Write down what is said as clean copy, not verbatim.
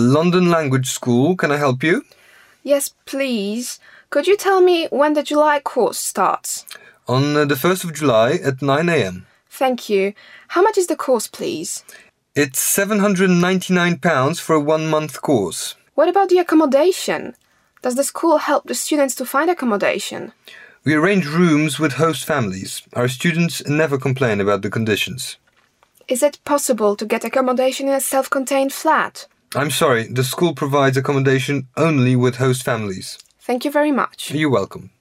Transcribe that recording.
London Language School. Can I help you? Yes, please. Could you tell me when the July course starts? On the 1st of July at 9 a.m. Thank you. How much is the course, please? It's £799 for a 1-month course. What about the accommodation? Does the school help the students to find accommodation? We arrange rooms with host families. Our students never complain about the conditions. Is it possible to get accommodation in a self-contained flat? I'm sorry, the school provides accommodation only with host families. Thank you very much. You're welcome.